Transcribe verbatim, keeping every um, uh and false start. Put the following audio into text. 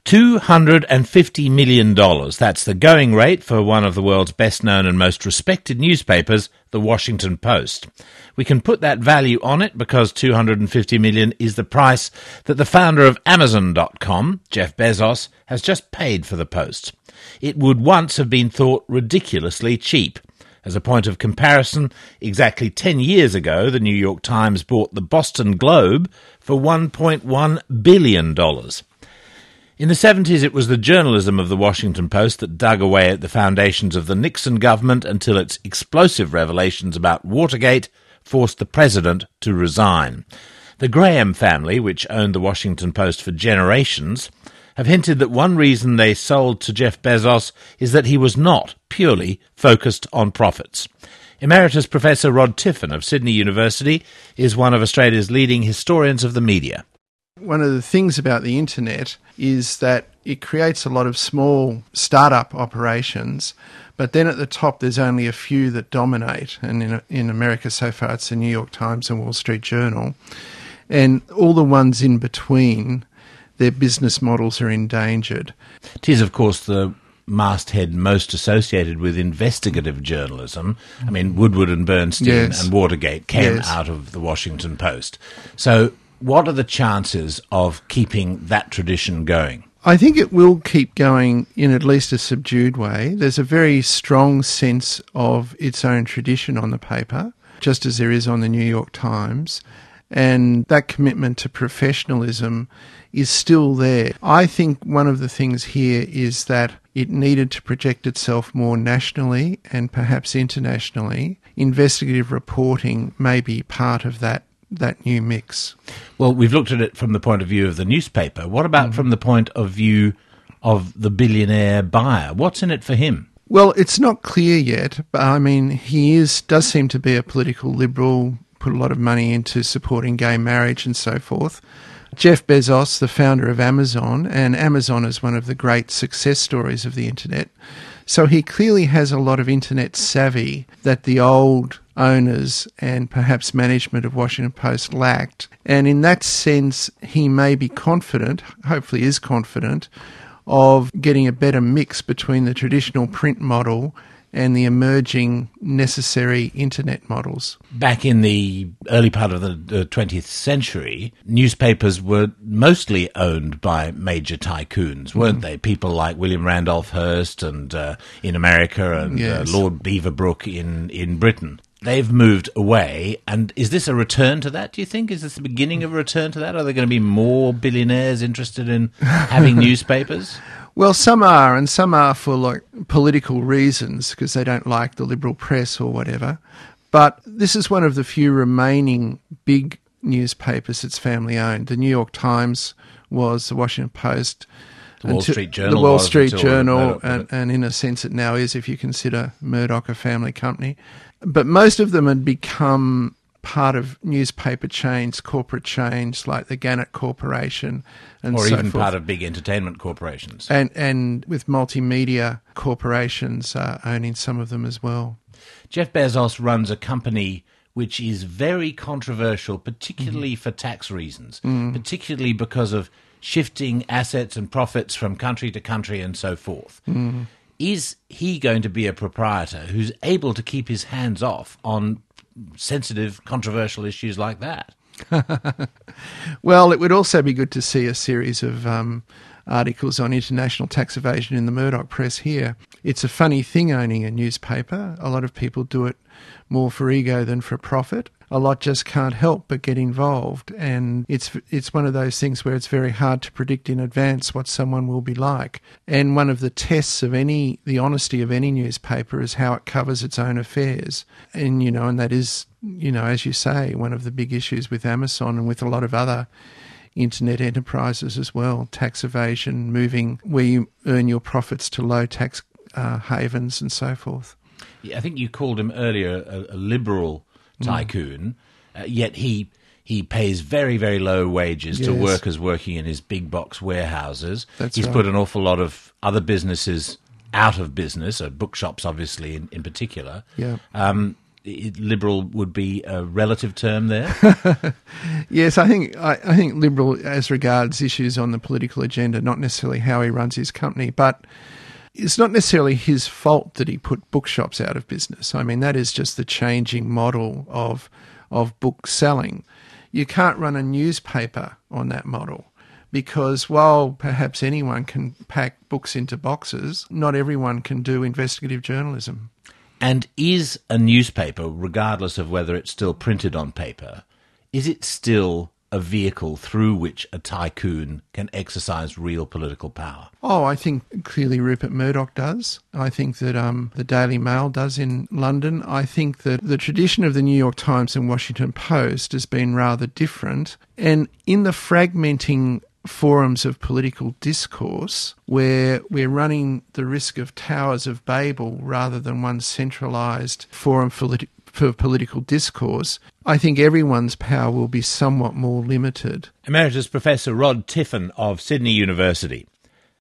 two hundred fifty million dollars. That's the going rate for one of the world's best-known and most respected newspapers, The Washington Post. We can put that value on it because two hundred fifty million dollars is the price that the founder of Amazon dot com, Jeff Bezos, has just paid for the Post. It would once have been thought ridiculously cheap. As a point of comparison, exactly ten years ago, the New York Times bought the Boston Globe for one point one billion dollars. In the seventies, it was the journalism of the Washington Post that dug away at the foundations of the Nixon government until its explosive revelations about Watergate forced the president to resign. The Graham family, which owned the Washington Post for generations, have hinted that one reason they sold to Jeff Bezos is that he was not purely focused on profits. Emeritus Professor Rod Tiffin of Sydney University is one of Australia's leading historians of the media. One of the things about the internet is that it creates a lot of small startup operations, but then at the top there's only a few that dominate. And in, in America so far it's the New York Times and Wall Street Journal. And all the ones in between, their business models are endangered. It is, of course, the masthead most associated with investigative journalism. I mean, Woodward and Bernstein yes. and Watergate came yes. out of the Washington Post. So what are the chances of keeping that tradition going? I think it will keep going in at least a subdued way. There's a very strong sense of its own tradition on the paper, just as there is on the New York Times. And that commitment to professionalism is still there. I think one of the things here is that it needed to project itself more nationally and perhaps internationally. Investigative reporting may be part of that that new mix. Well, we've looked at it from the point of view of the newspaper. What about mm. from the point of view of the billionaire buyer? What's in it for him? Well, it's not clear yet, but I mean, he is does seem to be a political liberal, put a lot of money into supporting gay marriage and so forth. Jeff Bezos, the founder of Amazon, and Amazon is one of the great success stories of the internet. So he clearly has a lot of internet savvy that the old owners and perhaps management of Washington Post lacked. And in that sense, he may be confident, hopefully is confident, of getting a better mix between the traditional print model and the emerging necessary internet models. Back in the early part of the twentieth century, newspapers were mostly owned by major tycoons, weren't mm. they? People like William Randolph Hearst and uh, in America and yes. uh, Lord Beaverbrook in, in Britain. They've moved away, and is this a return to that, do you think? Is this the beginning of a return to that? Are there going to be more billionaires interested in having newspapers? Well, some are, and some are for like political reasons because they don't like the liberal press or whatever. But this is one of the few remaining big newspapers that's family owned. The New York Times was, the Washington Post, the Wall Street Journal, the Wall Street was Journal, and, and in a sense it now is if you consider Murdoch a family company. But most of them had become part of newspaper chains, corporate chains like the Gannett Corporation and or so even forth. part of big entertainment corporations. And and with multimedia corporations uh, owning some of them as well. Jeff Bezos runs a company which is very controversial, particularly mm. for tax reasons, mm. particularly because of shifting assets and profits from country to country and so forth. Mm. Is he going to be a proprietor who's able to keep his hands off on sensitive, controversial issues like that? Well, it would also be good to see a series of um, articles on international tax evasion in the Murdoch press here. It's a funny thing owning a newspaper. A lot of people do it more for ego than for profit. A lot just can't help but get involved, and it's it's one of those things where it's very hard to predict in advance what someone will be like. And one of the tests of any the honesty of any newspaper is how it covers its own affairs. And you know, and that is, you know, as you say, one of the big issues with Amazon and with a lot of other internet enterprises as well. Tax evasion, moving where you earn your profits to low tax uh, havens and so forth. Yeah, I think you called him earlier a, a liberal tycoon, mm. uh, yet he he pays very, very low wages yes. to workers working in his big box warehouses. That's He's right. put an awful lot of other businesses out of business, uh, bookshops obviously in, in particular. Yeah. Um, it, liberal would be a relative term there? Yes, I think I, I think liberal as regards issues on the political agenda, not necessarily how he runs his company, but it's not necessarily his fault that he put bookshops out of business. I mean, that is just the changing model of of book selling. You can't run a newspaper on that model because while perhaps anyone can pack books into boxes, not everyone can do investigative journalism. And is a newspaper, regardless of whether it's still printed on paper, is it still a vehicle through which a tycoon can exercise real political power? Oh, I think clearly Rupert Murdoch does. I think that um, the Daily Mail does in London. I think that the tradition of the New York Times and Washington Post has been rather different. And in the fragmenting forums of political discourse, where we're running the risk of towers of Babel rather than one centralised forum for, lit- for political discourse, I think everyone's power will be somewhat more limited. Emeritus Professor Rod Tiffin of Sydney University.